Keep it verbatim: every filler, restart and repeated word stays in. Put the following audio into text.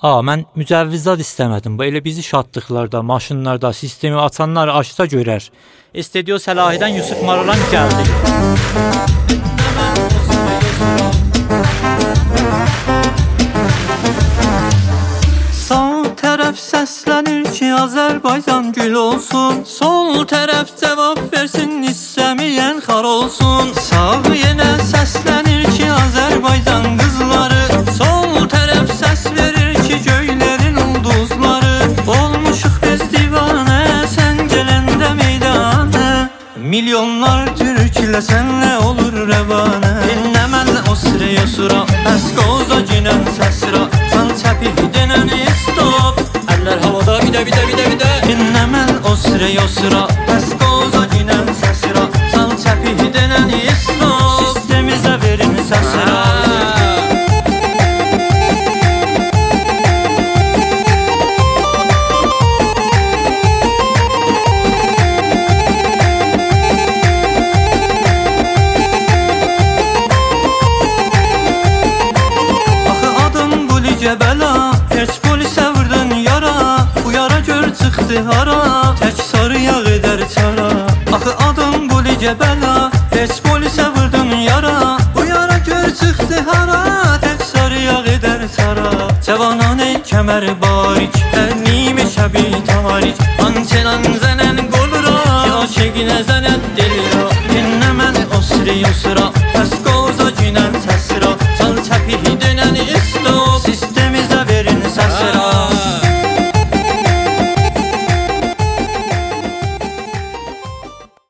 A, mən mücəvvizat istəmədim. Bu elə bizi şadlıqlarda, maşınlarda, sistemi açanlar açsa görər. Estedio Səlahidən Yusuf Maralan gəldi. Sağ tərəf səslənir ki, Azərbaycan gül olsun. Sol tərəf cavab versin, istəməyən xar olsun. Sağ yenə səslənir ki, Azərbaycan qızları. Sol tərəf səs verir ki, göylərin ulduzları. Olmuşuq biz divanə, sən gələndə meydana. Milyonlar türkləsən nə olur rəvanə. Dinləməl o sıraya sura, bəs qoza ginən səsra. Sal çəpi denən istop, əllər havada bidə bidə bidə bidə. Dinləməl o sıraya sura, bəs qoza ginən səsra. Sal çəpi denən istop, sistemizə verin səsra. Bəla, heç polisə vurdun yara. Bu yara gör çıxdı hara, tək sarı yağ edər çara. Axı adam bu ligə bəla, heç polisə vurdun yara. Bu yara gör çıxdı hara, tək sarı yağ edər çara. Cavananə kəmər barik, əlnimi şəbi tarik. Ançelan zənən qolura, aşıqinə zənət delira. Dinləməli o sıra o sıra,